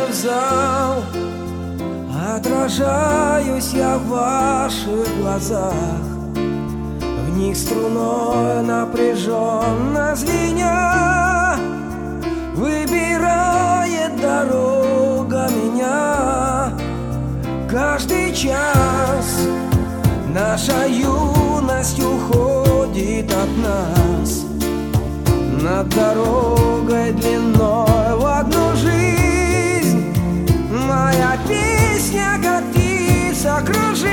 в зал, отражаюсь я в ваших глазах. В них струной напряженно звеня выбирает дорога меня. Каждый час наша юность уходит от нас, над дорогой длиной в одну жизнь. Моя песня, как птица, кружит.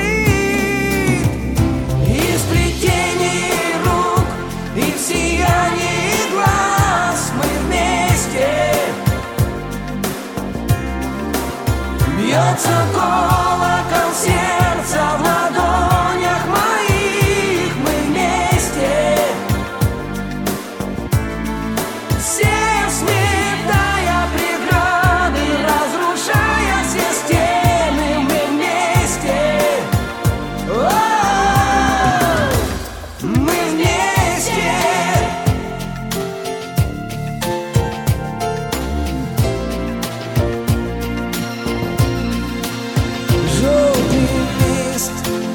И в сплетении рук, и в сиянии глаз мы вместе. Бьется колокол сердца в ладонях моих, мы вместе. Все сметая преграды, разрушая все стены, мы вместе. Мы вместе. Желтый лист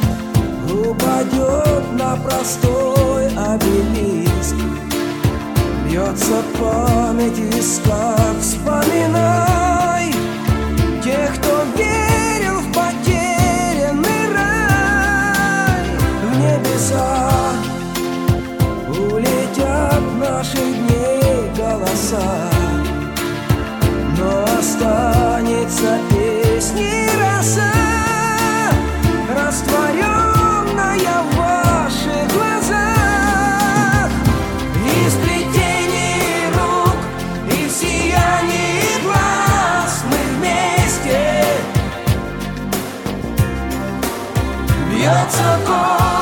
упадет на простой обелиск. Бьется память в висках, вспоминай тех, кто верил в потерянный рай. В небеса улетят наших дней голоса, но останется песней роса, растворенная в ваших глазах. И в сплетении рук, и в сиянии глаз мы вместе. Бьется